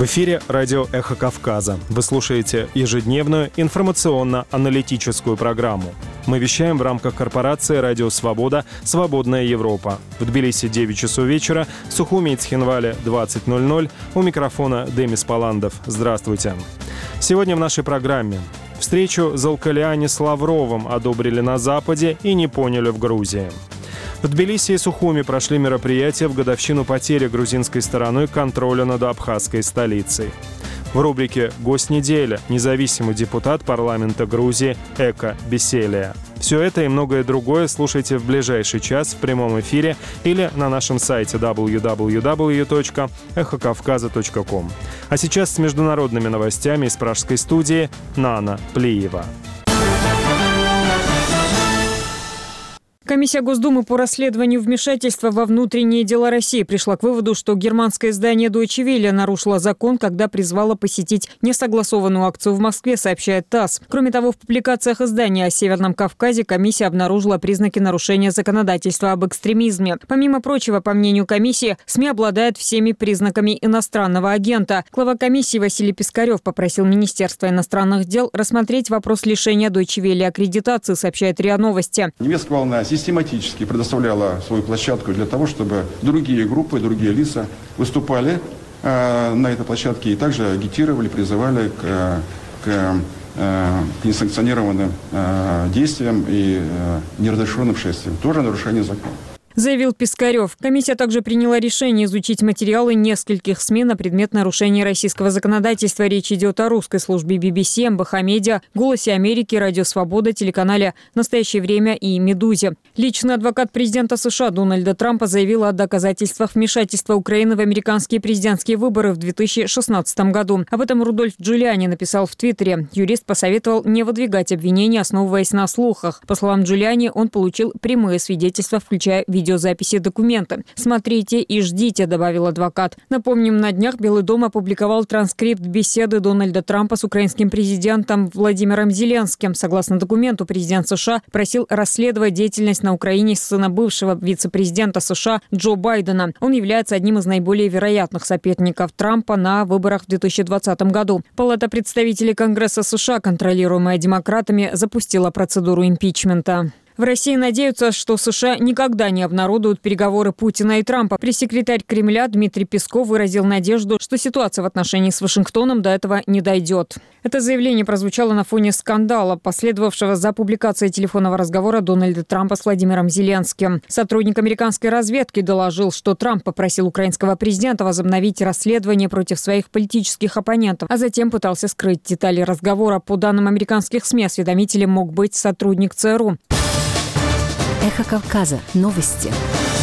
В эфире радио «Эхо Кавказа». Вы слушаете ежедневную информационно-аналитическую программу. Мы вещаем в рамках корпорации «Радио Свобода. Свободная Европа». В Тбилиси 9 часов вечера, в Сухуми и Цхинвале 20:00. У микрофона Демис Паландов. Здравствуйте. Сегодня в нашей программе. Встречу Залкалиани с Лавровым одобрили на Западе и не поняли в Грузии. В Тбилиси и Сухуми прошли мероприятия в годовщину потери грузинской стороной контроля над абхазской столицей. В рубрике «Гость недели» независимый депутат парламента Грузии Эко Беселия. Все это и многое другое слушайте в ближайший час в прямом эфире или на нашем сайте www.эхокавказа.ком. А сейчас с международными новостями из пражской студии Нана Плиева. Комиссия Госдумы по расследованию вмешательства во внутренние дела России пришла к выводу, что германское издание Deutsche Welle нарушило закон, когда призвало посетить несогласованную акцию в Москве, сообщает ТАСС. Кроме того, в публикациях издания о Северном Кавказе комиссия обнаружила признаки нарушения законодательства об экстремизме. Помимо прочего, по мнению комиссии, СМИ обладают всеми признаками иностранного агента. Глава комиссии Василий Пискарев попросил Министерство иностранных дел рассмотреть вопрос лишения Deutsche Welle аккредитации, сообщает РИА Новости. Немецкая волна систематически предоставляла свою площадку для того, чтобы другие группы, другие лица выступали на этой площадке и также агитировали, призывали к несанкционированным действиям и неразрешенным шествиям. Тоже нарушение закона. Заявил Пискарев. Комиссия также приняла решение изучить материалы нескольких СМИ на предмет нарушения российского законодательства. Речь идет о русской службе BBC, МБХ Медиа, Голосе Америки, Радио Свобода, телеканале «Настоящее время» и «Медузе». Личный адвокат президента США Дональда Трампа заявил о доказательствах вмешательства Украины в американские президентские выборы в 2016 году. Об этом Рудольф Джулиани написал в Твиттере. Юрист посоветовал не выдвигать обвинения, основываясь на слухах. По словам Джулиани, он получил прямые свидетельства, включая видеозаписи и документы. «Смотрите и ждите», — добавил адвокат. Напомним, на днях Белый дом опубликовал транскрипт беседы Дональда Трампа с украинским президентом Владимиром Зеленским. Согласно документу, президент США просил расследовать деятельность на Украине сына бывшего вице-президента США Джо Байдена. Он является одним из наиболее вероятных соперников Трампа на выборах в 2020 году. Палата представителей Конгресса США, контролируемая демократами, запустила процедуру импичмента. В России надеются, что США никогда не обнародуют переговоры Путина и Трампа. Пресс-секретарь Кремля Дмитрий Песков выразил надежду, что ситуация в отношениях с Вашингтоном до этого не дойдет. Это заявление прозвучало на фоне скандала, последовавшего за публикацией телефонного разговора Дональда Трампа с Владимиром Зеленским. Сотрудник американской разведки доложил, что Трамп попросил украинского президента возобновить расследование против своих политических оппонентов, а затем пытался скрыть детали разговора. По данным американских СМИ, осведомителем мог быть сотрудник ЦРУ. Эхо Кавказа. Новости.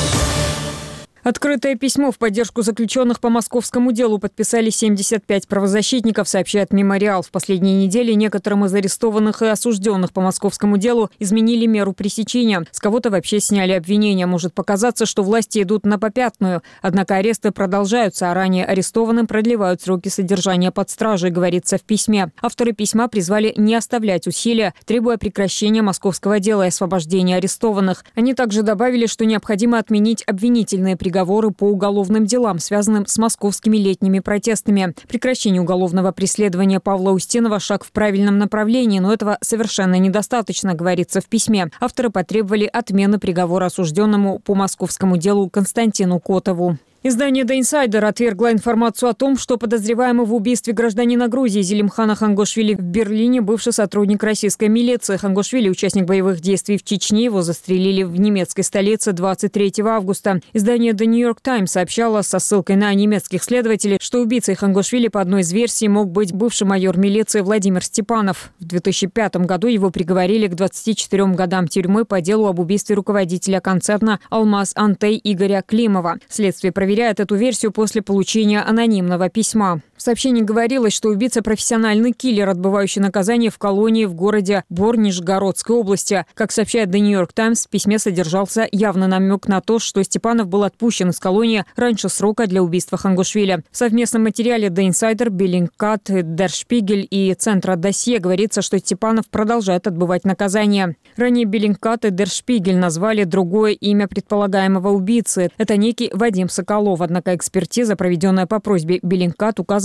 Открытое письмо в поддержку заключенных по московскому делу подписали 75 правозащитников, сообщает «Мемориал». В последние недели некоторым из арестованных и осужденных по московскому делу изменили меру пресечения. С кого-то вообще сняли обвинения. Может показаться, что власти идут на попятную. Однако аресты продолжаются, а ранее арестованным продлевают сроки содержания под стражей, говорится в письме. Авторы письма призвали не оставлять усилия, требуя прекращения московского дела и освобождения арестованных. Они также добавили, что необходимо отменить обвинительные приговоры по уголовным делам, связанным с московскими летними протестами. Прекращение уголовного преследования Павла Устинова – шаг в правильном направлении, но этого совершенно недостаточно, говорится в письме. Авторы потребовали отмены приговора осужденному по московскому делу Константину Котову. Издание «The Insider» отвергло информацию о том, что подозреваемый в убийстве гражданина Грузии Зелимхана Хангошвили в Берлине бывший сотрудник российской милиции. Хангошвили – участник боевых действий в Чечне. Его застрелили в немецкой столице 23 августа. Издание «The New York Times» сообщало со ссылкой на немецких следователей, что убийцей Хангошвили по одной из версий мог быть бывший майор милиции Владимир Степанов. В 2005 году его приговорили к 24 годам тюрьмы по делу об убийстве руководителя концерна «Алмаз Антей» Игоря Климова. Следствие проверяет эту версию после получения анонимного письма. В сообщении говорилось, что убийца – профессиональный киллер, отбывающий наказание в колонии в городе Бор Нижегородской области. Как сообщает The New York Times, в письме содержался явный намек на то, что Степанов был отпущен из колонии раньше срока для убийства Хангошвили. В совместном материале The Insider, Bellingcat, Der Spiegel и Центра Досье говорится, что Степанов продолжает отбывать наказание. Ранее Bellingcat и Der Spiegel назвали другое имя предполагаемого убийцы. Это некий Вадим Соколов. Однако экспертиза, проведенная по просьбе Bellingcat, указывает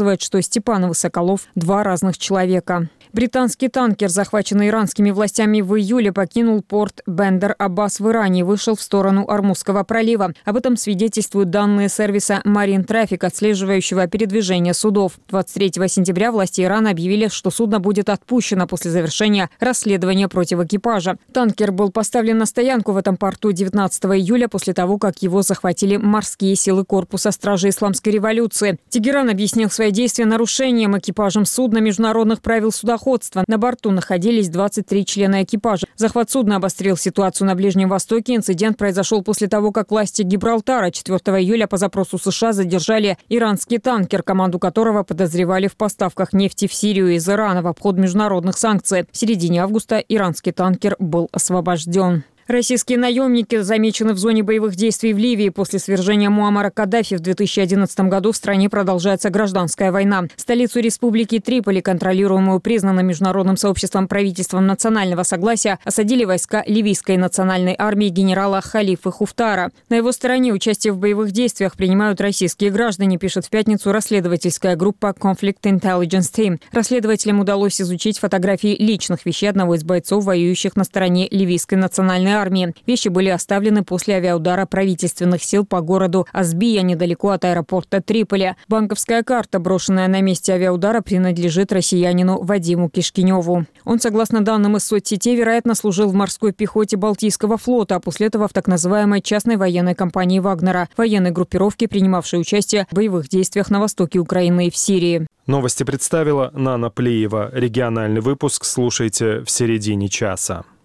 показывает, что Степанов и Соколов – два разных человека. Британский танкер, захваченный иранскими властями в июле, покинул порт Бендер-Аббас в Иране и вышел в сторону Ормузского пролива. Об этом свидетельствуют данные сервиса Marine Traffic, отслеживающего передвижение судов. 23 сентября власти Ирана объявили, что судно будет отпущено после завершения расследования против экипажа. Танкер был поставлен на стоянку в этом порту 19 июля после того, как его захватили морские силы корпуса стражи Исламской революции. Тегеран объяснил свои действия нарушением экипажем судна международных правил судоходства. На борту находились 23 члена экипажа. Захват судна обострил ситуацию на Ближнем Востоке. Инцидент произошел после того, как власти Гибралтара 4 июля по запросу США задержали иранский танкер, команду которого подозревали в поставках нефти в Сирию из Ирана в обход международных санкций. В середине августа иранский танкер был освобожден. Российские наемники замечены в зоне боевых действий в Ливии. После свержения Муаммара Каддафи в 2011 году в стране продолжается гражданская война. Столицу республики Триполи, контролируемую признанным международным сообществом правительством национального согласия, осадили войска ливийской национальной армии генерала Халифы Хуфтара. На его стороне участие в боевых действиях принимают российские граждане, пишет в пятницу расследовательская группа Conflict Intelligence Team. Расследователям удалось изучить фотографии личных вещей одного из бойцов, воюющих на стороне ливийской национальной армии. Вещи были оставлены после авиаудара правительственных сил по городу Асбия, недалеко от аэропорта Триполи. Банковская карта, брошенная на месте авиаудара, принадлежит россиянину Вадиму Кишкиневу. Он, согласно данным из соцсетей, вероятно, служил в морской пехоте Балтийского флота, а после этого в так называемой частной военной компании Вагнера, военной группировке, принимавшей участие в боевых действиях на востоке Украины и в Сирии. Новости представила Нана Плиева. Региональный выпуск слушайте в середине часа.